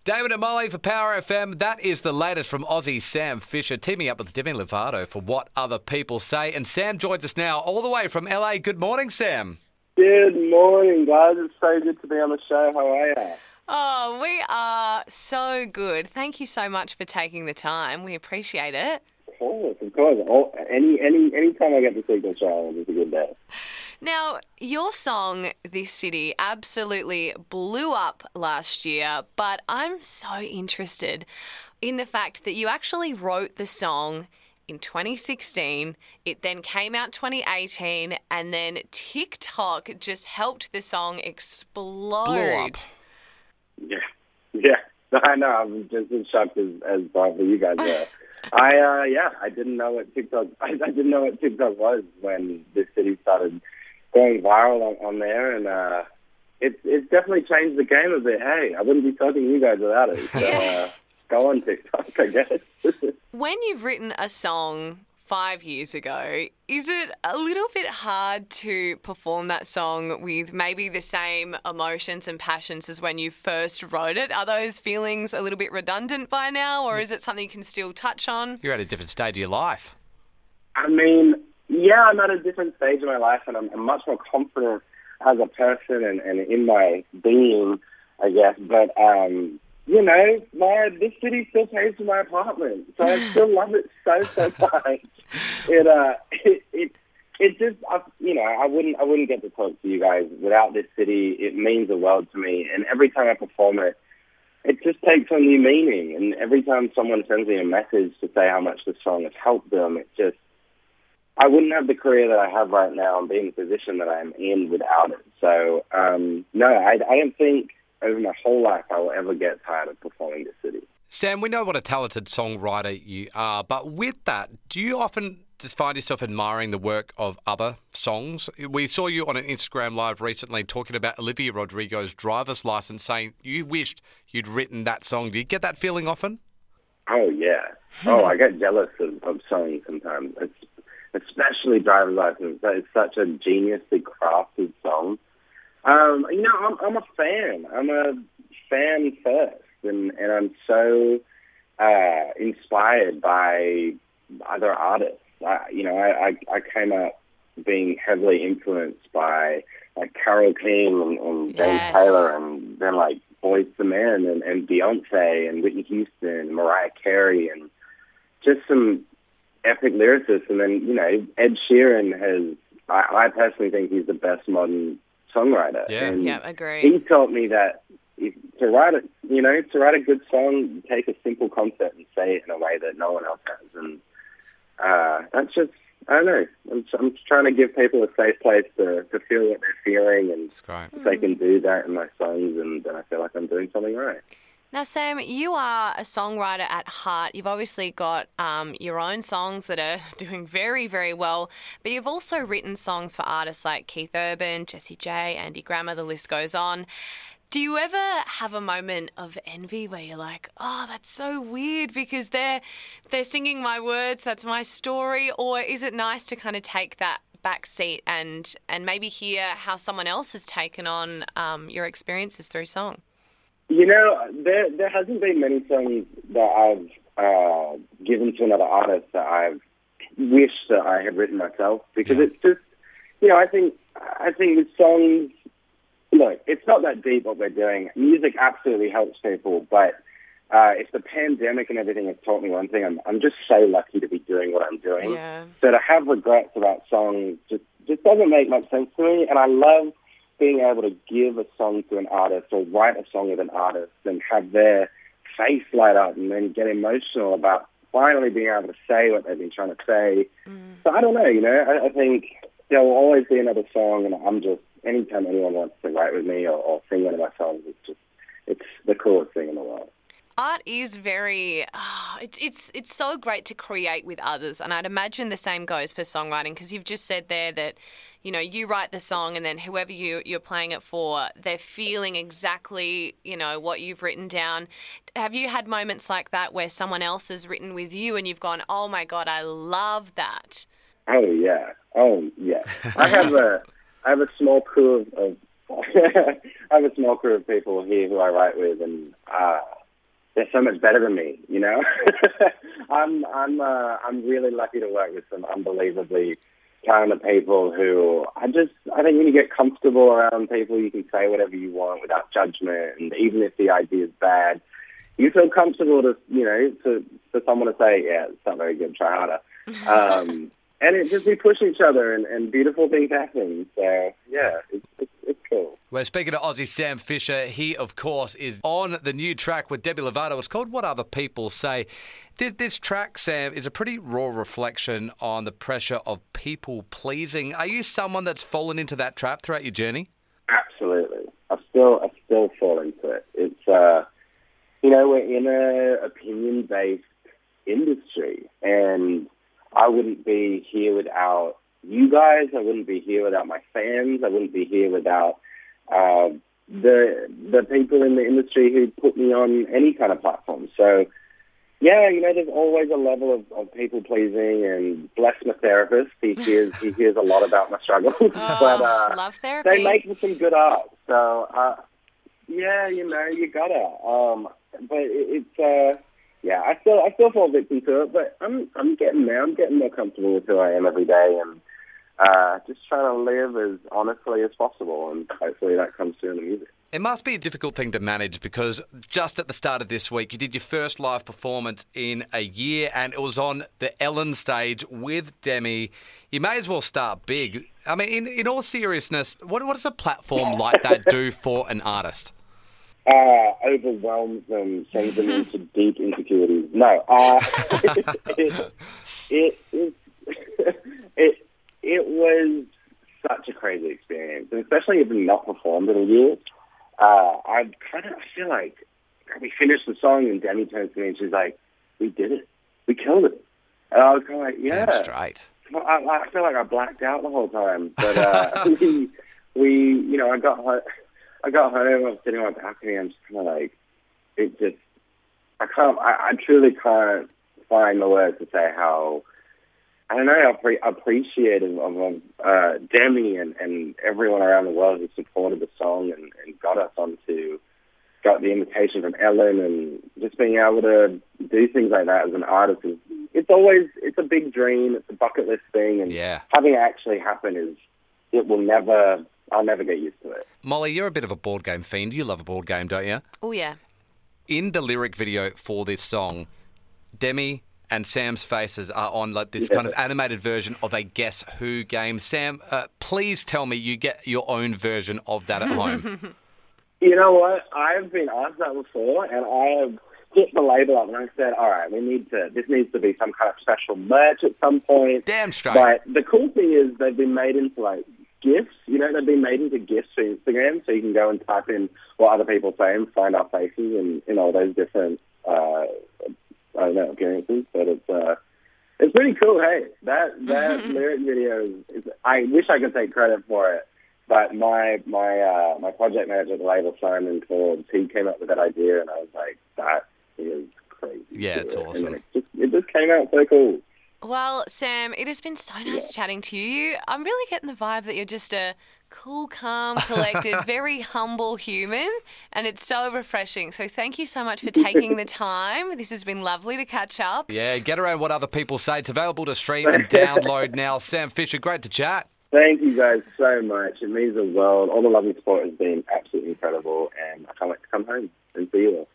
David and Molly for Power FM. That is the latest from Aussie Sam Fisher, teaming up with Demi Lovato for What Other People Say. And Sam joins us now all the way from LA. Good morning, Sam. Good morning, guys. It's so good to be on the show. How are you? Oh, we are so good. Thank you so much for taking the time. We appreciate it. Of course. Any time I get to speak on the show, it's a good day. Now, your song, This City, absolutely blew up last year, but I'm so interested in the fact that you actually wrote the song in 2016. It then came out 2018, and then TikTok just helped the song explode. Blew up. Yeah. I know. I'm just as shocked as probably you guys were. I didn't know what TikTok. I didn't know what TikTok was when This City started going viral on there, and it's definitely changed the game a bit. Hey, I wouldn't be talking to you guys without it. So go on TikTok, I guess. When you've written a song 5 years ago, is it a little bit hard to perform that song with maybe the same emotions and passions as when you first wrote it? Are those feelings a little bit redundant by now, or is it something you can still touch on? You're at a different stage of your life. I mean, yeah, I'm at a different stage of my life, and I'm much more confident as a person and in my being, I guess. But this city still pays for my apartment, so I still love it so much. It just, I wouldn't get to talk to you guys without this city. It means the world to me, and every time I perform it, it just takes on new meaning. And every time someone sends me a message to say how much the song has helped them, I wouldn't have the career that I have right now and be in the position that I'm in without it. So, no, I don't think over my whole life I will ever get tired of performing This City. Sam, we know what a talented songwriter you are, but with that, do you often just find yourself admiring the work of other songs? We saw you on an Instagram Live recently talking about Olivia Rodrigo's Driver's License, saying you wished you'd written that song. Do you get that feeling often? Oh, yeah. I get jealous of songs sometimes. Especially Driver's License. That is such a geniusly crafted song. I'm a fan. I'm a fan first, and I'm so inspired by other artists. I came up being heavily influenced by like Carole King and James Taylor, and then like Boyz II Men and Beyonce and Whitney Houston and Mariah Carey, and just some epic lyricists. And then, Ed Sheeran has, I personally think he's the best modern songwriter. Yeah, agree. He taught me that to write a good song, you take a simple concept and say it in a way that no one else has. And that's just, I don't know. I'm trying to give people a safe place to feel what they're feeling, and if they can do that in my songs, and then I feel like I'm doing something right. Now, Sam, you are a songwriter at heart. You've obviously got your own songs that are doing very, very well, but you've also written songs for artists like Keith Urban, Jessie J, Andy Grammer, the list goes on. Do you ever have a moment of envy where you're like, oh, that's so weird because they're singing my words, that's my story? Or is it nice to kind of take that back seat and maybe hear how someone else has taken on your experiences through song? There hasn't been many songs that I've given to another artist that I've wished that I had written myself, because it's just, I think with songs, look, it's not that deep what we're doing. Music absolutely helps people, but if the pandemic and everything has taught me one thing, I'm just so lucky to be doing what I'm doing. Yeah. So to have regrets about songs just doesn't make much sense to me, and I love being able to give a song to an artist or write a song with an artist and have their face light up and then get emotional about finally being able to say what they've been trying to say. So I don't know, I think there will always be another song, and I'm just, anytime anyone wants to write with me or sing one of my songs, it's the coolest thing in the world. Art is very, it's so great to create with others, and I'd imagine the same goes for songwriting, because you've just said there that, you write the song and then whoever you're playing it for, they're feeling exactly, what you've written down. Have you had moments like that where someone else has written with you and you've gone, oh my God, I love that? Oh yeah. I have a small crew of I have a small crew of people here who I write with, and they're so much better than me, you know? I'm really lucky to work with some unbelievably talented people who I think when you get comfortable around people, you can say whatever you want without judgment. And even if the idea is bad, you feel comfortable for someone to say, yeah, it's not very good, try harder. And it just we push each other and beautiful things happen. So, yeah, it's cool. We're speaking to Aussie Sam Fisher. He, of course, is on the new track with Demi Lovato. It's called What Other People Say. This track, Sam, is a pretty raw reflection on the pressure of people pleasing. Are you someone that's fallen into that trap throughout your journey? Absolutely. I still fall into it. It's we're in a opinion-based industry, and I wouldn't be here without you guys. I wouldn't be here without my fans. I wouldn't be here without the people in the industry who put me on any kind of platform. So, yeah, there's always a level of people pleasing, and bless my therapist. He hears a lot about my struggles. But love therapy. They make for some good art. So, yeah, you gotta. But it's yeah, I still fall victim to it, but I'm getting there. I'm getting more comfortable with who I am every day, and just trying to live as honestly as possible, and hopefully that comes through in the music. It must be a difficult thing to manage because just at the start of this week, you did your first live performance in a year, and it was on the Ellen stage with Demi. You may as well start big. I mean, in all seriousness, what does a platform like that do for an artist? Overwhelms them, sends them into deep insecurities. No, it was such a crazy experience, and especially having not performed in a year. I feel like we finished the song, and Demi turns to me and she's like, "We did it, we killed it." And I was kind of like, "Yeah." That's right. I feel like I blacked out the whole time, but I got home, I was sitting on my balcony, I'm just kind of like, I truly can't find the words to say how, I don't know, appreciative of Demi and everyone around the world who supported the song and got the invitation from Ellen, and just being able to do things like that as an artist it's a big dream, it's a bucket list thing, and having it actually happen I'll never get used to it. Molly, you're a bit of a board game fiend. You love a board game, don't you? Oh, yeah. In the lyric video for this song, Demi and Sam's faces are on this kind of animated version of a Guess Who game. Sam, please tell me you get your own version of that at home. You know what? I've been asked that before, and I have hit the label up and I said, all right, this needs to be some kind of special merch at some point. Damn straight. But the cool thing is they've been made into GIFs, they've been made into GIFs for Instagram, so you can go and type in what other people say and find our faces and in all those different, appearances. But it's pretty cool. Hey, that lyric video I wish I could take credit for it, but my project manager at the label, Simon Forbes, he came up with that idea, and I was like, that is crazy. Yeah, it's awesome. And it just came out so cool. Well, Sam, it has been so nice chatting to you. I'm really getting the vibe that you're just a cool, calm, collected, very humble human, and it's so refreshing. So thank you so much for taking the time. This has been lovely to catch up. Yeah, get around What Other People Say. It's available to stream and download now. Sam Fisher, great to chat. Thank you guys so much. It means the world. All the love and support has been absolutely incredible, and I can't wait to come home and see you all.